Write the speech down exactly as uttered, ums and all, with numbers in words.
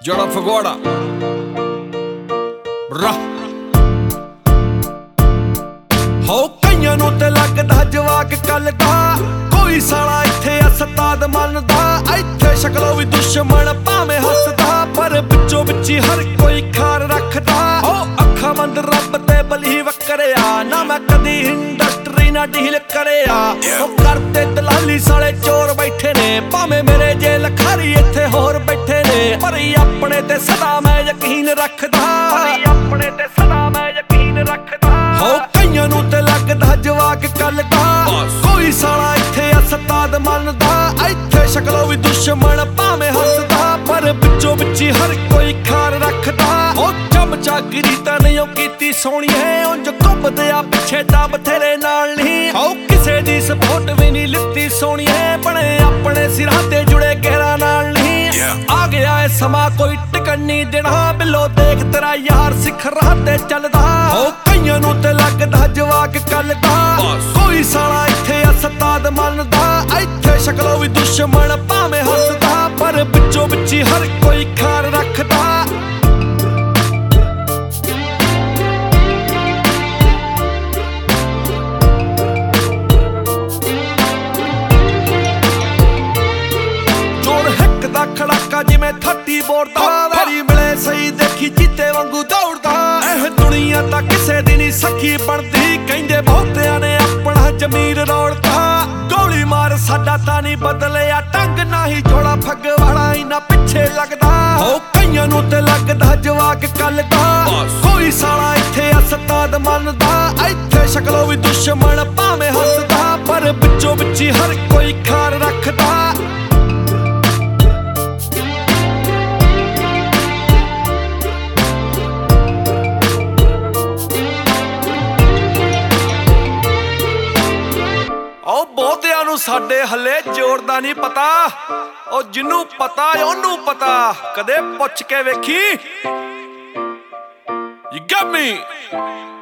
ਜਿਹੜਾ ਫਗਵਾੜਾ ਰਾ ਹੋ ਕਈਆਂ ਨੂੰ ਤੇ ਲੱਗਦਾ ਜਵਾਕ ਕੱਲ ਦਾ ਕੋਈ ਸਾਲਾ ਇੱਥੇ ਉਸਤਾਦ ਮੰਨਦਾ ਇੱਥੇ ਸ਼ਕਲੋਂ ਵੀ ਦੁਸ਼ਮਣ ਭਾਵੇਂ ਹੱਸਦਾ ਪਰ ਵਿੱਚੋਂ ਵਿੱਚੀ ਹਰ ਕੋਈ ਖਾਰ ਰੱਖਦਾ ਹੋ ਅੱਖਾਂ ਬੰਦ ਰੱਬ ਤੇ ਬਲੀਵ ਕਰਿਆ ਨਾ ਮੈਂ ਕਦੀ ਇੰਡਸਟਰੀ ਨਾ ਡੀਲ ਕਰਿਆ ਉਹ ਕਰਦੇ ਦਲਾਲੀ ਸਾਲੇ ਚੋਰ ਬੈਠੇ ਨੇ ਭਾਵੇਂ ਮੇਰੇ ਜੇ ਲਖਾਰੀ ਇੱਥੇ ਹੋਰ ਬੈਠੇ ਨੇ ਪਰ ਆਪਣੇ ਤੇ ਸਦਾ ਮੈਂ ਯਕੀਨ ਰੱਖਦਾ ਪਰ ਆਪਣੇ ਤੇ ਸਦਾ ਮੈਂ ਯਕੀਨ ਰੱਖਦਾ ਹੋ ਕਈਆਂ ਨੂੰ ਤੇ ਲੱਗਦਾ ਜਵਾਕ ਕੱਲ ਦਾ ਕੋਈ ਸਾਲਾ ਇੱਥੇ ਉਸਤਾਦ ਮੰਨਦਾ ਇੱਥੇ ਸ਼ਕਲੋਂ ਵੀ ਦੁਸ਼ਮਣ ਭਾਵੇਂ ਹੱਸਦਾ ਪਰ ਵਿੱਚੋਂ ਵਿੱਚੀ ਹਰ ਕੋਈ ਖਾਰ ਰੱਖਦਾ ਉਹ ਚਮਚਾਗਿਰੀ ਤਾਂ ਨਹੀਂ ਉਹ ਕੀਤੀ ਸੋਹਣੀ ਹੈ ਉਂਝ ਘੁੰਮਦੇ ਆ ਪਿੱਛੇ ਦਾ ਬਥੇਰੇ ਨਾਲ ਨਹੀਂ ਹੋ ਕਿਸੇ ਦੀ ਸਪੋਰਟ ਵੀ ਨਹੀਂ ਲਿੱਤੀ ਸੋਹਣੀ ਹੈ ਬਣੇ ਆਪਣੇ ਸਿਰਾਂ ਤੇ ਜੁੜੇ ਗਹਿਰਾ ਨਾਲ ਨਹੀਂ ਆ ਗਿਆ ਇਹ ਸਮਾਂ ਕੋਈ ਟਿਕਣ ਨਹੀਂ ਦੇਣਾ ਬਿੱਲੋ ਦੇਖ ਤੇਰਾ ਯਾਰ ਸਿੱਖ ਰਾਹ ਤੇ ਚੱਲਦਾ ਹੋ ਕਈਆਂ ਨੂੰ ਤੇ ਲੱਗਦਾ ਜਵਾਕ ਕੱਲ ਦਾ ਕੋਈ ਸਾਲਾ ਇੱਥੇ ਉਸਤਾਦ ਮੰਨਦਾ ਇੱਥੇ ਸ਼ਕਲੋਂ ਵੀ ਦੁਸ਼ਮਣ ਭਾਵੇਂ ਹੱਸਦਾ ਪਰ ਵਿੱਚੋਂ ਵਿੱਚੀ ਹਰ ਕੋਈ ਖਾਰ ਰੱਖਦਾ ਖੜਾਕਾ ਜਿਵੇਂ ਥੱਟੀ ਬੋਰਦਾ ਵੈਰੀ ਮਿਲੇ ਸਹੀ ਦੇਖੀ ਜੀਤੇ ਵਾਂਗੂ ਦੌੜਦਾ ਇਹ ਦੁਨੀਆ ਤਾਂ ਕਿਸੇ ਦੀ ਨਹੀਂ ਸਖੀ ਬਣਦੀ ਕਹਿੰਦੇ ਬਹੁਤਿਆਂ ਨੇ ਆਪਣਾ ਜ਼ਮੀਰ ਰੋੜਦਾ ਗੋਲੀ ਮਾਰ ਸਾਡਾ ਤਾਂ ਨਹੀਂ ਬਦਲਿਆ ਟੰਗ ਨਾ ਹੀ ਝੋਲਾ ਫਗਵਾੜਾ ਇਨਾ ਪਿੱਛੇ ਲੱਗਦਾ ਹੋ ਕਈਆਂ ਨੂੰ ਤੇ ਲੱਗਦਾ ਜਵਾਕ ਕੱਲ ਦਾ ਕੋਈ ਸਾਲਾ ਇੱਥੇ ਉਸਤਾਦ ਮੰਨਦਾ ਇੱਥੇ ਸ਼ਕਲੋਂ ਵੀ ਦੁਸ਼ਮਣ ਭਾਵੇਂ ਹੱਸਦਾ ਪਰ ਵਿੱਚੋਂ ਵਿੱਚੀ ਹਰ ਕੋਈ ਖਾਰ ਰੱਖਦਾ ਉਹ ਬਹੁਤਿਆਂ ਨੂੰ ਸਾਡੇ ਹੱਲੇ ਜ਼ੋਰ ਦਾ ਨਹੀਂ ਪਤਾ ਉਹ ਜਿਹਨੂੰ ਪਤਾ ਉਹਨੂੰ ਪਤਾ ਕਦੇ ਪੁੱਛ ਕੇ ਵੇਖੀ You got me